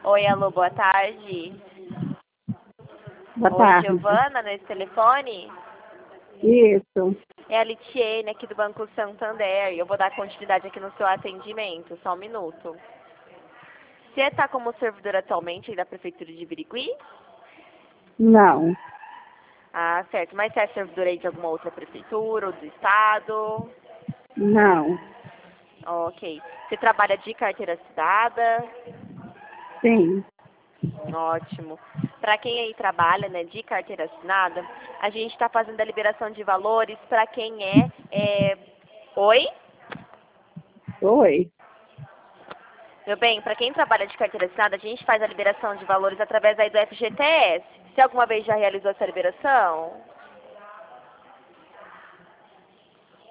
Oi, alô, boa tarde. Boa Oi, tarde. Giovana, nesse telefone? Isso. É a Litiene aqui do Banco Santander. Eu vou dar continuidade aqui no seu atendimento. Só um minuto. Você está como servidor atualmente aí da Prefeitura de Birigui? Não. Ah, certo. Mas você é servidor aí de alguma outra prefeitura ou do estado? Não. Ok. Você trabalha de carteira assinada? Sim. Ótimo. Para quem aí trabalha, né, de carteira assinada, a gente está fazendo a liberação de valores para quem Oi? Oi. Meu bem, para quem trabalha de carteira assinada, a gente faz a liberação de valores através aí do FGTS. Você alguma vez já realizou essa liberação?